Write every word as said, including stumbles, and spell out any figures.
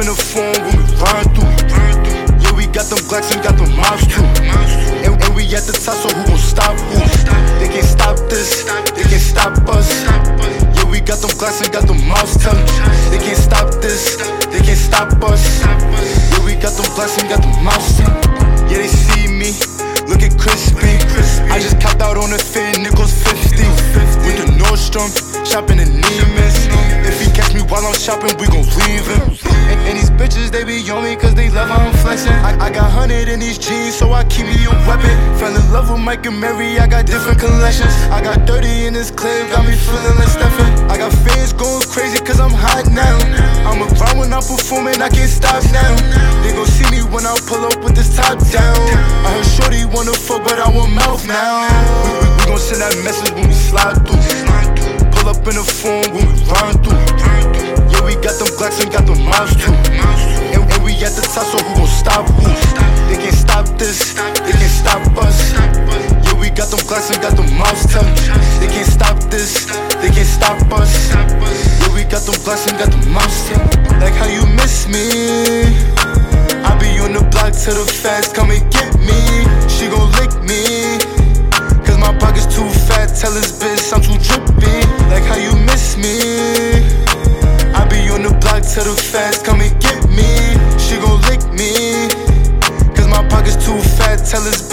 the phone when we run through. Yeah, we got them Glocks and got them mobs too. And, and we at the top, so who gon' stop who? They can't stop this, they can't stop us. Yeah, we got them Glocks and got them mobs too. They can't stop this, they can't stop us. Yeah, we got them Glocks and got them mobs too. Yeah, they see me, looking crispy. I just copped out on the fit, Nichols fifty. With the Nordstrom, shopping in Neiman's. If he catch me while I'm shopping, we gon' leave him. And, and these bitches, they be on me cause they love how I'm flexing. I, I got hundred in these jeans, so I keep me a weapon. Fell in love with Mike and Mary, I got different collections. I got dirty in this clip, got me feeling like Stephen. I got fans going crazy cause I'm hot now. I'm a grind when I'm performing, I can't stop now. They gon' see me when I pull up with this top down. I heard shorty wanna fuck, but I want mouth now. We, we, we gon' send that message when we slide through. Pull up in the phone when we run through. Yeah, we got them Glocks and got them mobs too. And, and we at the top, so who gon' stop who? They can't stop this, they can't stop us. Yeah, we got them Glocks and got them mobs too. They can't stop this, they can't stop us. Yeah, we got them Glocks and got them mobs too. Like how you miss me, I be on the block till the feds come and get me. She gon' lick me, cause my pocket's too fat. Tell this bitch I'm too drippy. Like how you miss me, I be on the block till the feds come and get me. She gon' lick me, cause my pocket's too fat. Tell this